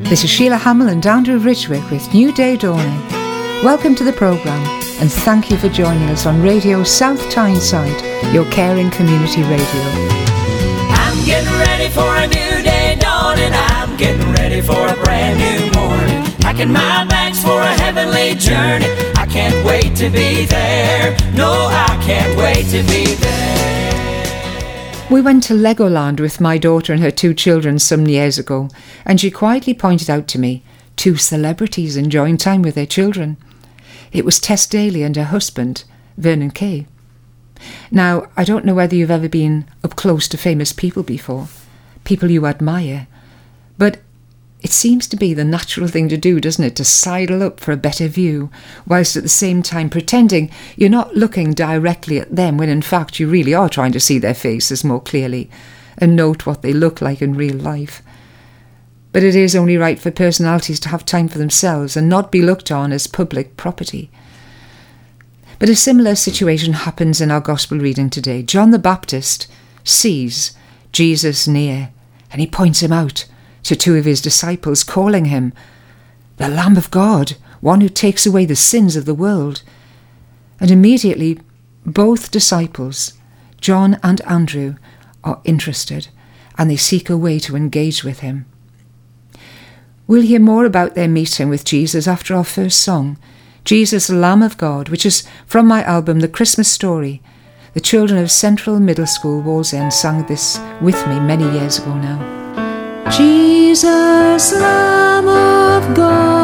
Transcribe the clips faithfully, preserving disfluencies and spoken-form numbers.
This is Sheila Hamill and Andrew Ridgwick with New Day Dawning. Welcome to the programme and thank you for joining us on Radio South Tyneside, your caring community radio. I'm getting ready for a new day dawning. I'm getting ready for a brand new morning. Packing my bags for a heavenly journey. I can't wait to be there. No, I can't wait to be there. We went to Legoland with my daughter and her two children some years ago, and she quietly pointed out to me two celebrities enjoying time with their children. It was Tess Daly and her husband, Vernon Kay. Now, I don't know whether you've ever been up close to famous people before, people you admire, but it seems to be the natural thing to do, doesn't it, to sidle up for a better view, whilst at the same time pretending you're not looking directly at them when in fact you really are trying to see their faces more clearly and note what they look like in real life. But it is only right for personalities to have time for themselves and not be looked on as public property. But a similar situation happens in our Gospel reading today. John the Baptist sees Jesus near and he points him out to two of his disciples, calling him the Lamb of God, one who takes away the sins of the world. And immediately both disciples, John and Andrew, are interested and they seek a way to engage with him. We'll hear more about their meeting with Jesus after our first song, Jesus, Lamb of God, which is from my album The Christmas Story. The children of Central Middle School Wallsend sang this with me many years ago now. Jesus, Lamb of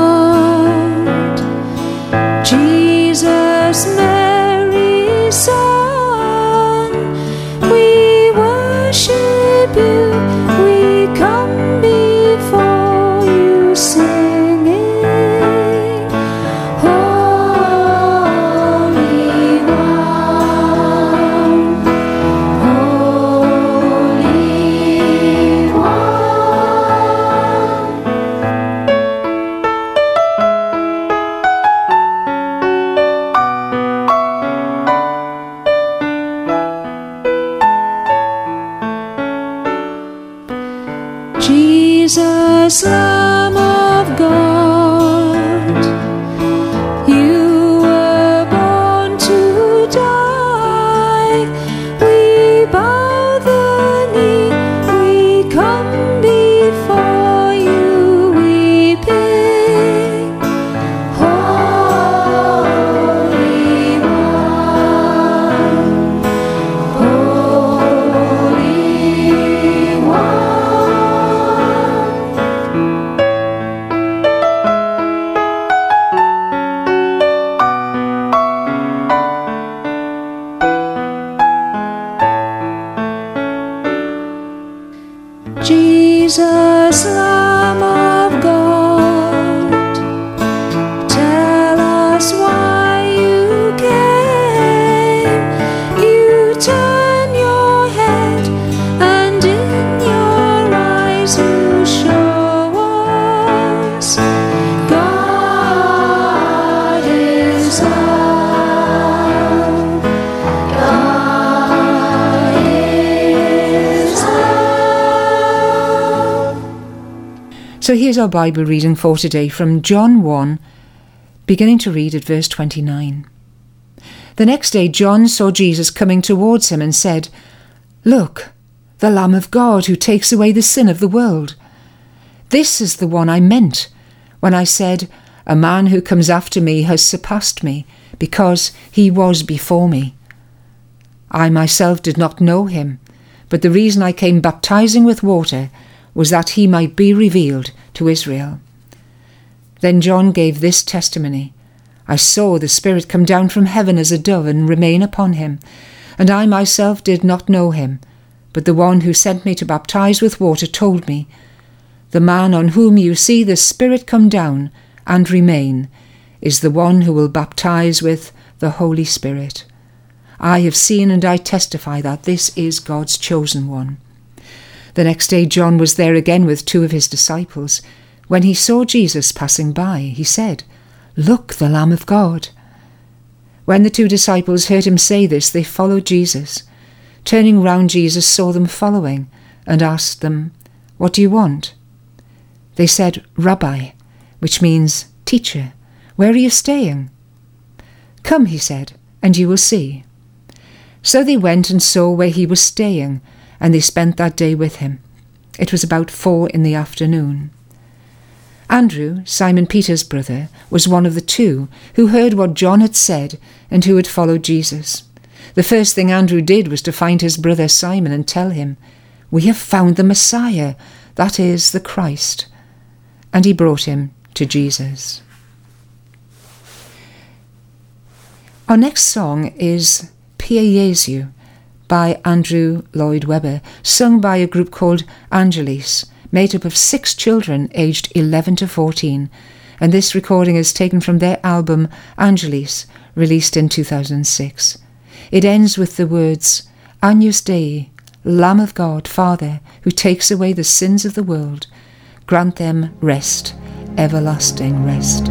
God, Jesus, Mary's Son, we worship you, we come before you singing, Holy One, Holy One. Jesus, Lamb of God, you were born to die. We bow the knee, we come before you weeping. Holy One, Holy One. Jesus, Lamb of God, tell us why you came. You turn your head and in your eyes you show us God is love. God is love. So here's our Bible reading for today from John one, beginning to read at verse twenty-nine. The next day John saw Jesus coming towards him and said, "Look, the Lamb of God who takes away the sin of the world. This is the one I meant when I said, a man who comes after me has surpassed me because he was before me. I myself did not know him, but the reason I came baptizing with water was that he might be revealed to Israel." Then John gave this testimony, "I saw the Spirit come down from heaven as a dove and remain upon him, and I myself did not know him, but the one who sent me to baptize with water told me, the man on whom you see the Spirit come down and remain is the one who will baptize with the Holy Spirit. I have seen and I testify that this is God's chosen one." The next day John was there again with two of his disciples. When he saw Jesus passing by, he said, "Look, the Lamb of God." When the two disciples heard him say this, they followed Jesus. Turning round, Jesus saw them following and asked them, "What do you want?" They said, "Rabbi," which means teacher, "where are you staying?" "Come," he said, "and you will see." So they went and saw where he was staying, and they spent that day with him. It was about four in the afternoon. Andrew, Simon Peter's brother, was one of the two who heard what John had said and who had followed Jesus. The first thing Andrew did was to find his brother Simon and tell him, "We have found the Messiah, that is, the Christ." And he brought him to Jesus. Our next song is Pie Jesu by Andrew Lloyd Webber, sung by a group called Angelis, made up of six children aged eleven to fourteen, and this recording is taken from their album Angelis, released in two thousand six. It ends with the words, "Agnus Dei, Lamb of God, Father, who takes away the sins of the world, grant them rest, everlasting rest."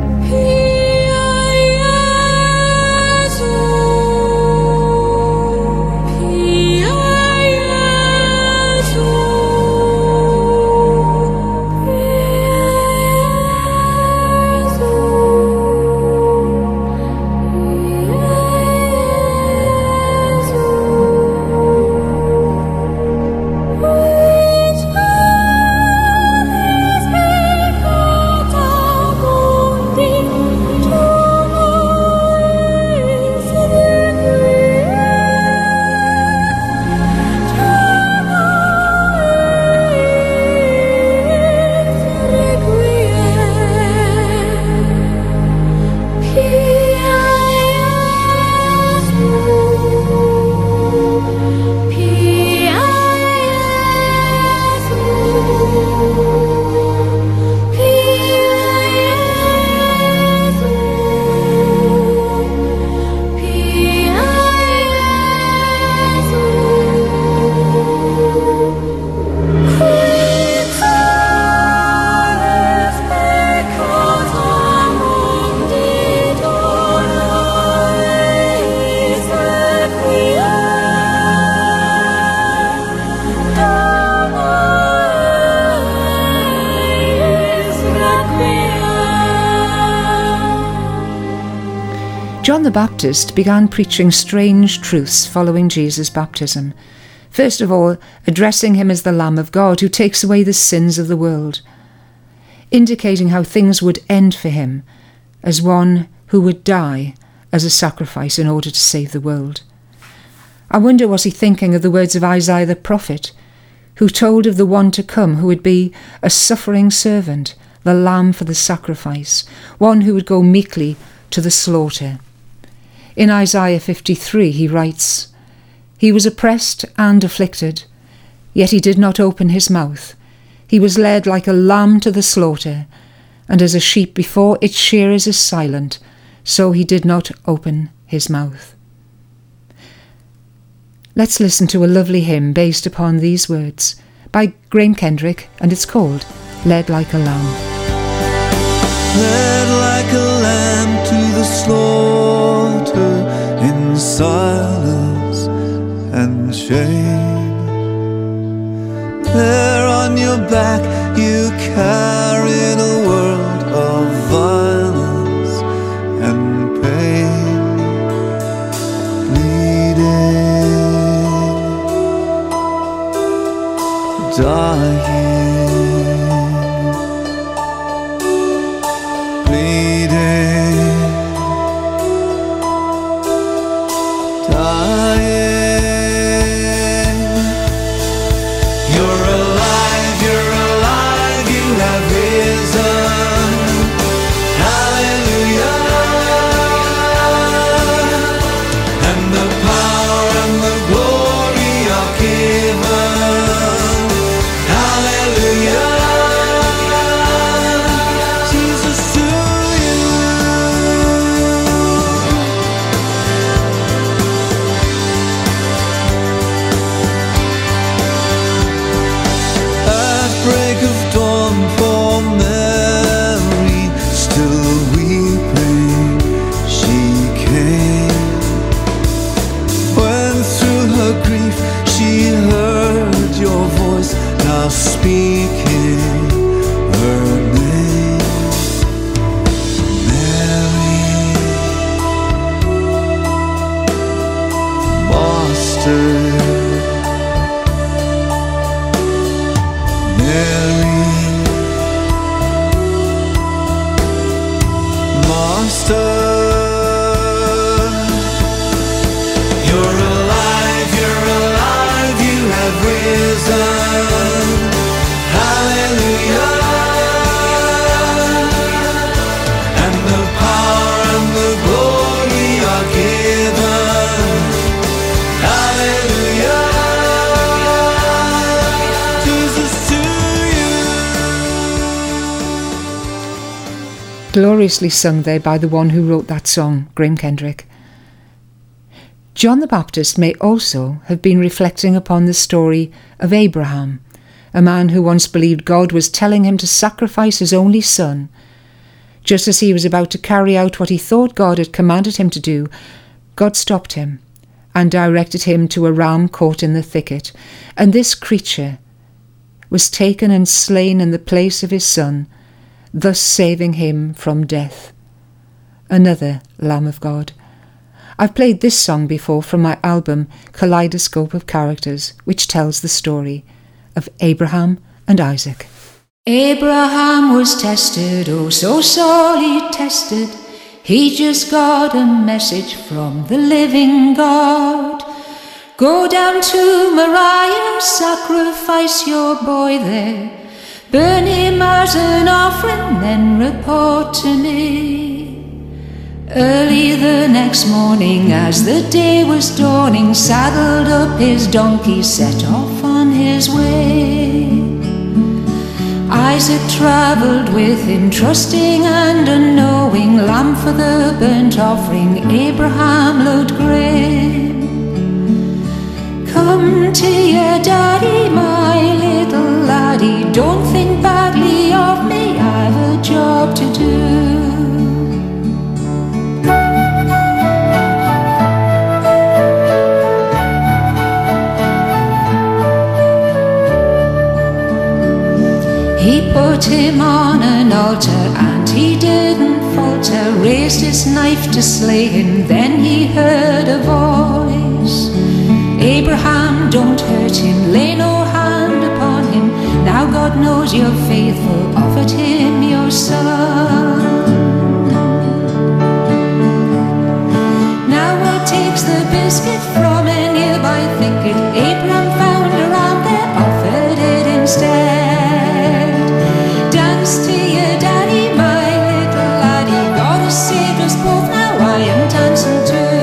John the Baptist began preaching strange truths following Jesus' baptism. First of all, addressing him as the Lamb of God who takes away the sins of the world, indicating how things would end for him as one who would die as a sacrifice in order to save the world. I wonder, was he thinking of the words of Isaiah the prophet, who told of the one to come who would be a suffering servant, the lamb for the sacrifice, one who would go meekly to the slaughter. In Isaiah fifty-three he writes, "He was oppressed and afflicted, yet he did not open his mouth. He was led like a lamb to the slaughter, and as a sheep before its shearers is silent, so he did not open his mouth." Let's listen to a lovely hymn based upon these words by Graham Kendrick, and it's called "Led Like a Lamb." Led like a lamb to the slaughter in silence and shame. There on your back you carried a world of violence and pain, bleeding, dying. You're alive, you're alive, you have Gloriously sung there by the one who wrote that song, Graham Kendrick. John the Baptist may also have been reflecting upon the story of Abraham, a man who once believed God was telling him to sacrifice his only son. Just as he was about to carry out what he thought God had commanded him to do, God stopped him and directed him to a ram caught in the thicket, and this creature was taken and slain in the place of his son, thus saving him from death. Another Lamb of God. I've played this song before from my album Kaleidoscope of Characters, which tells the story of Abraham and Isaac. Abraham was tested, oh so sorely tested. He just got a message from the living God. Go down to Moriah, sacrifice your boy there. Burn him as an offering, then report to me. Early the next morning, as the day was dawning, saddled up his donkey, set off on his way. Isaac travelled with him, trusting and unknowing, lamb for the burnt offering, Abraham looked grim. Come to your daddy, my little laddie, don't think badly of me, I've a job to do. He put him on an altar and he didn't falter, raised his knife to slay him, then he heard a voice. Abraham, don't hurt him, lay no hand upon him, now God knows you're faithful, offered him your son. Now what takes the biscuit from a nearby thicket? Abraham found a ram there, offered it instead. Dance to your daddy, my little laddie, God has saved us both, now I am dancing too.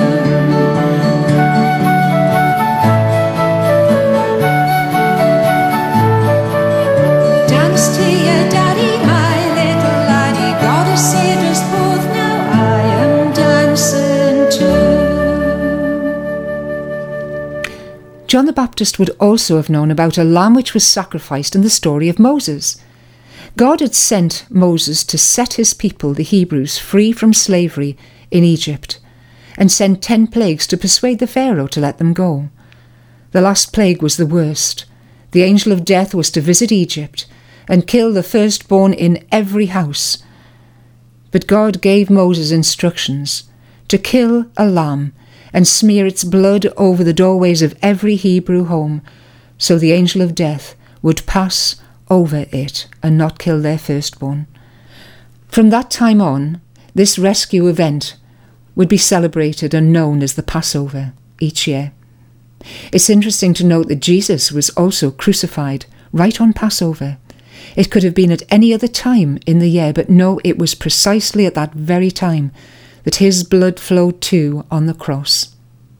John the Baptist would also have known about a lamb which was sacrificed in the story of Moses. God had sent Moses to set his people, the Hebrews, free from slavery in Egypt, and sent ten plagues to persuade the Pharaoh to let them go. The last plague was the worst. The angel of death was to visit Egypt and kill the firstborn in every house. But God gave Moses instructions to kill a lamb and smear its blood over the doorways of every Hebrew home, so the angel of death would pass over it and not kill their firstborn. From that time on, this rescue event would be celebrated and known as the Passover each year. It's interesting to note that Jesus was also crucified right on Passover. It could have been at any other time in the year, but no, it was precisely at that very time that his blood flowed too on the cross.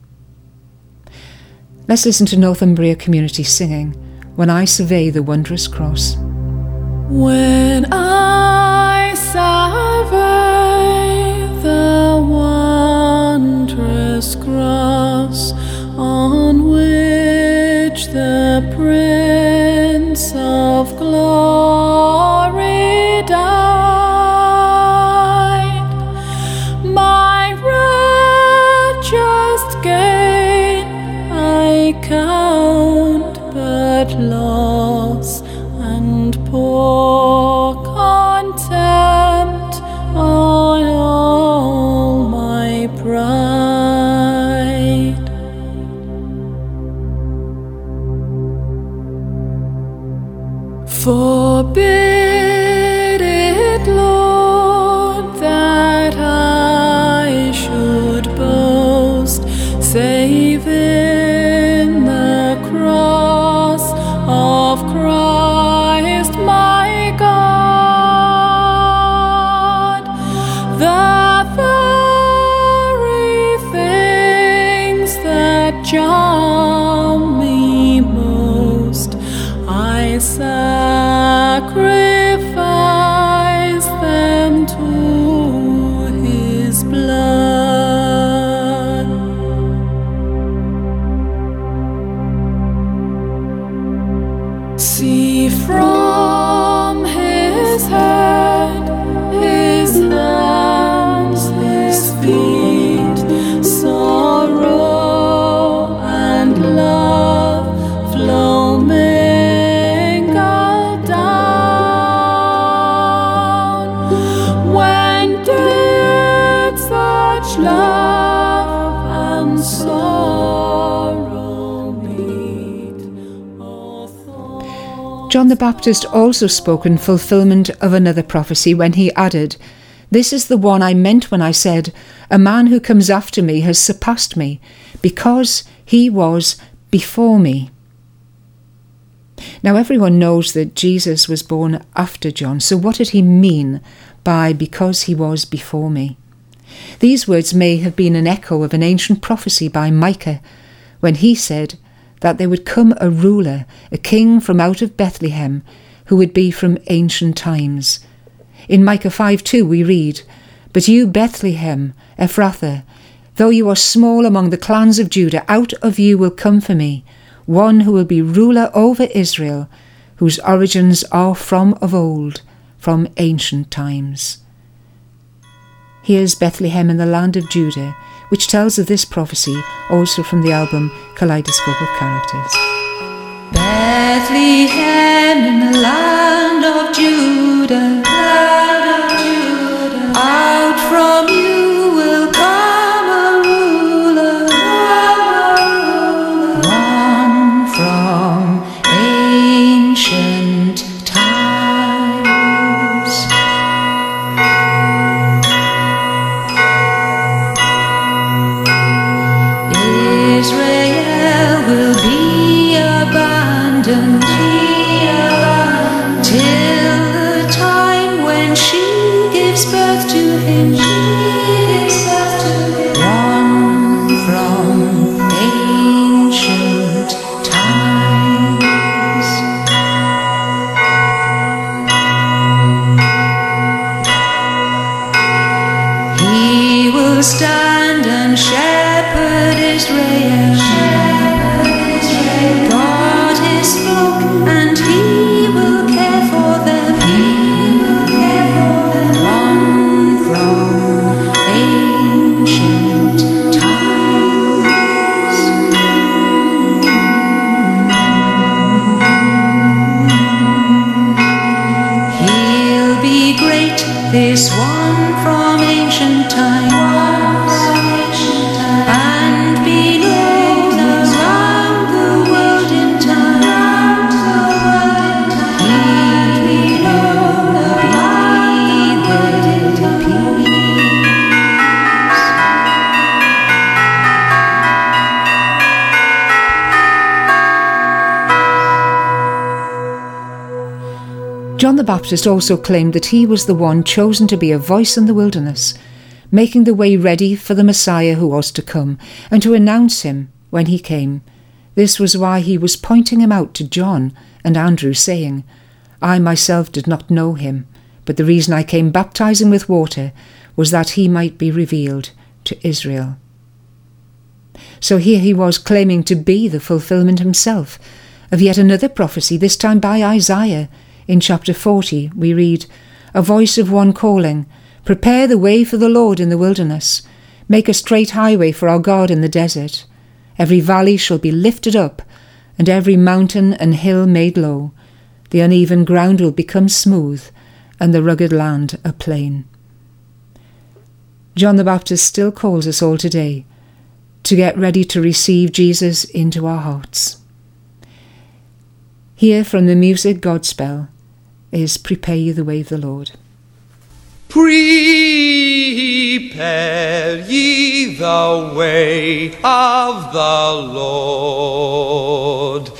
Let's listen to Northumbria Community singing When I Survey the Wondrous Cross. When I survey the wondrous cross on which the Prince of Glory died, count but loss and poor John the Baptist also spoke in fulfilment of another prophecy when he added, "This is the one I meant when I said, 'A man who comes after me has surpassed me, because he was before me.'" Now everyone knows that Jesus was born after John, so what did he mean by "because he was before me"? These words may have been an echo of an ancient prophecy by Micah, when he said that there would come a ruler, a king from out of Bethlehem, who would be from ancient times. In Micah five two we read, "But you, Bethlehem, Ephrathah, though you are small among the clans of Judah, out of you will come for me one who will be ruler over Israel, whose origins are from of old, from ancient times." Here's Bethlehem in the land of Judah, which tells of this prophecy also from the album Kaleidoscope of Characters. Bethlehem in the land of Judah, land of Judah. Out from you will come a ruler, one from ancient times. Israel will be abandoned till the time when she gives birth to him. One from ancient times. He will stand and shepherd Israel. God is spoke, and he will care for them. He will care for them. One from ancient times. He'll be great, this one from ancient times. And be known around the world in time. He'll be known around the world in peace. John the Baptist also claimed that he was the one chosen to be a voice in the wilderness, making the way ready for the Messiah who was to come, and to announce him when he came. This was why he was pointing him out to John and Andrew, saying, "I myself did not know him, but the reason I came baptizing with water was that he might be revealed to Israel." So here he was claiming to be the fulfilment himself of yet another prophecy, this time by Isaiah. In chapter forty we read, "A voice of one calling, 'Prepare the way for the Lord in the wilderness. Make a straight highway for our God in the desert. Every valley shall be lifted up, and every mountain and hill made low. The uneven ground will become smooth, and the rugged land a plain." John the Baptist still calls us all today to get ready to receive Jesus into our hearts. Here from the music Godspell is "Prepare Ye the Way of the Lord." Prepare ye the way of the Lord.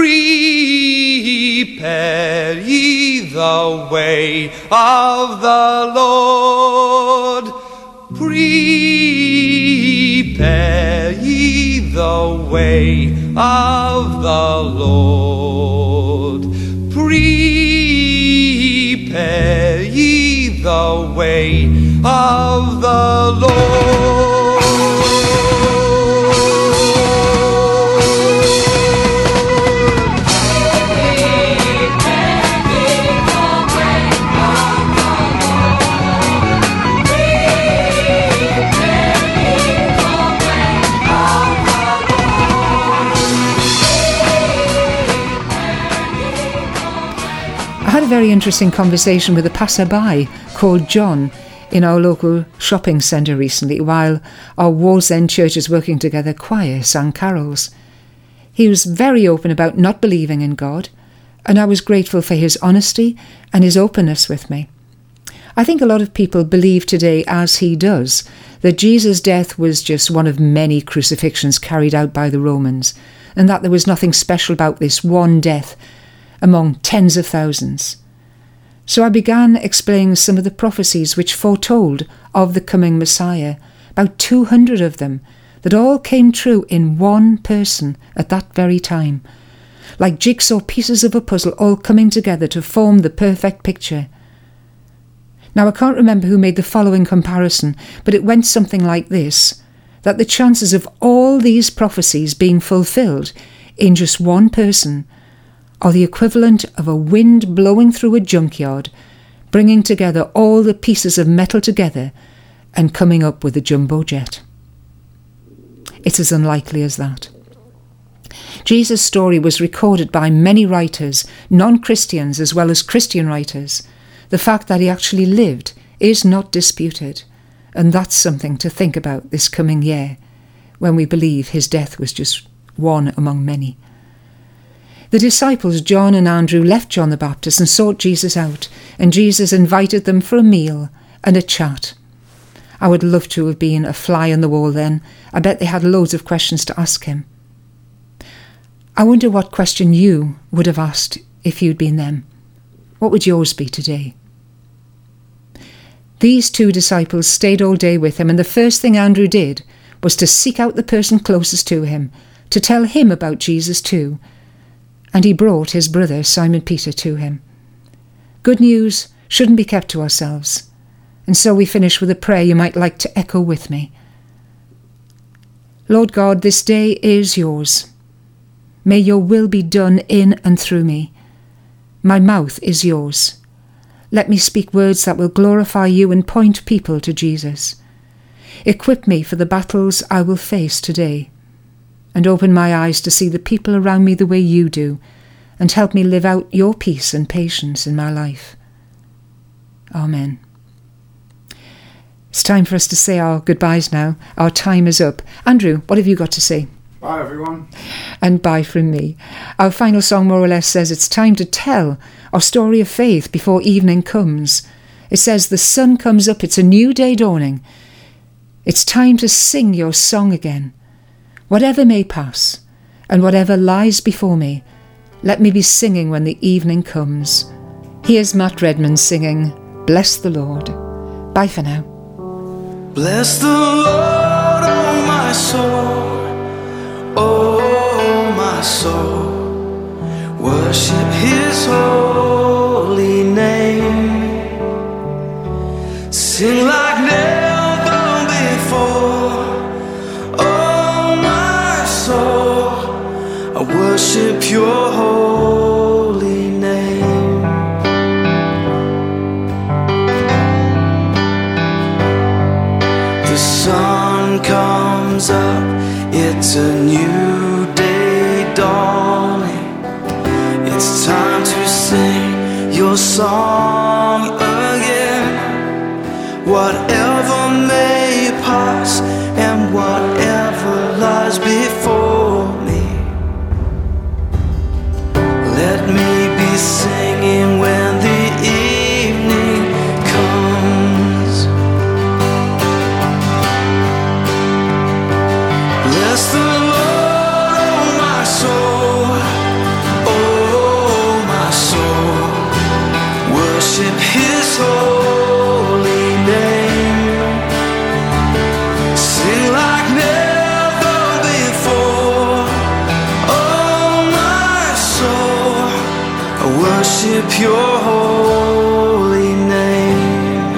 Prepare ye the way of the Lord. Prepare ye the way of the Lord. Prepare ye the way of the Lord. I had a very interesting conversation with a passerby called John in our local shopping centre recently while our Wallsend Churches Working Together choir sang carols. He was very open about not believing in God And I was grateful for his honesty and his openness with me. I think a lot of people believe today, as he does, that Jesus' death was just one of many crucifixions carried out by the Romans, and that there was nothing special about this one death among tens of thousands. So I began explaining some of the prophecies which foretold of the coming Messiah, about two hundred of them, that all came true in one person at that very time, like jigsaw pieces of a puzzle all coming together to form the perfect picture. Now I can't remember who made the following comparison, but it went something like this, that the chances of all these prophecies being fulfilled in just one person are the equivalent of a wind blowing through a junkyard, bringing together all the pieces of metal together and coming up with a jumbo jet. It's as unlikely as that. Jesus' story was recorded by many writers, non-Christians as well as Christian writers. The fact that he actually lived is not disputed, and that's something to think about this coming year, when we believe his death was just one among many. The disciples John and Andrew left John the Baptist and sought Jesus out, and Jesus invited them for a meal and a chat. I would love to have been a fly on the wall then. I bet they had loads of questions to ask him. I wonder what question you would have asked if you'd been them. What would yours be today? These two disciples stayed all day with him, and the first thing Andrew did was to seek out the person closest to him, to tell him about Jesus too. And he brought his brother Simon Peter to him. Good news shouldn't be kept to ourselves. And so we finish with a prayer you might like to echo with me. Lord God, this day is yours. May your will be done in and through me. My mouth is yours. Let me speak words that will glorify you and point people to Jesus. Equip me for the battles I will face today, and open my eyes to see the people around me the way you do, and help me live out your peace and patience in my life. Amen. It's time for us to say our goodbyes now. Our time is up. Andrew, what have you got to say? Bye, everyone. And bye from me. Our final song more or less says it's time to tell our story of faith before evening comes. It says the sun comes up, it's a new day dawning. It's time to sing your song again. Whatever may pass, and whatever lies before me, let me be singing when the evening comes. Here's Matt Redman singing, Bless the Lord. Bye for now. Bless the Lord, oh my soul. Oh, my soul, worship his holy name. Sing like never before. Oh, my soul, I worship your holy name. The sun comes up, it's a new day dawning. It's time to sing your song again. Whatever may pass and whatever lies before me, let me be singing when the evening comes. Bless the Lord, oh my soul, oh my soul, worship his holy name. Sing like never before. Oh my soul, I worship your holy name.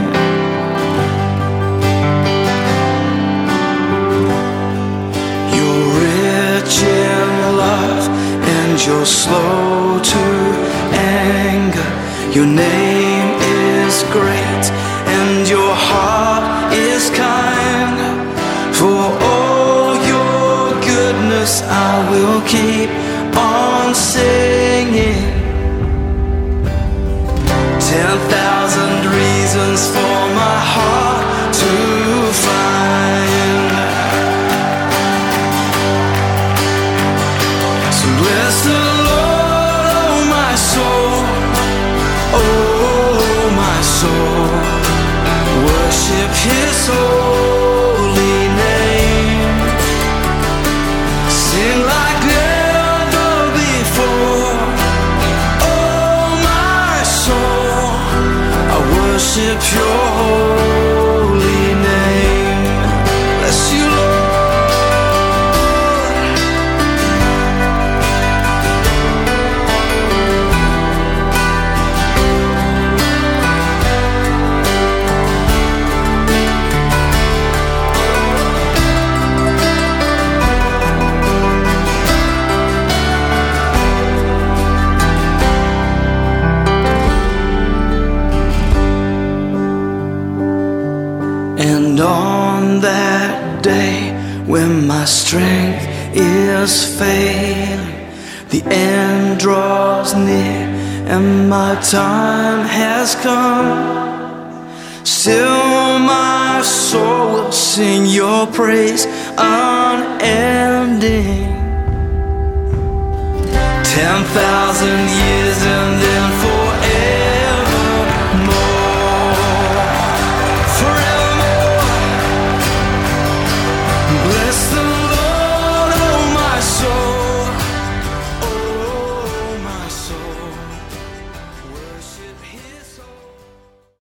You're slow to anger. Your name is great and your heart is kind. For all your goodness I will keep on singing. soul worship His holy name. Sing like never before. Oh, my soul, I worship Your holy name. Bless You, Lord. And on that day when my strength is failing, the end draws near and my time has come, still my soul will sing Your praise unending. Ten thousand years and then forever.